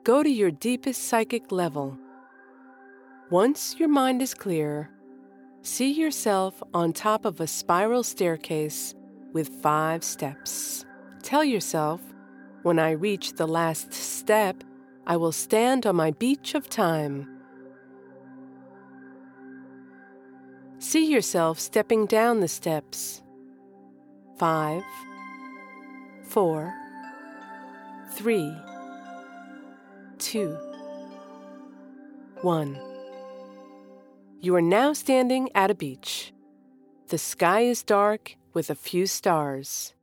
Go to your deepest psychic level. Once your mind is clear, see yourself on top of a spiral staircase with 5 steps. Tell yourself, when I reach the last step, I will stand on my beach of time. See yourself stepping down the steps. 5, 4, 3, 2, 1. You are now standing at a beach. The sky is dark with a few stars.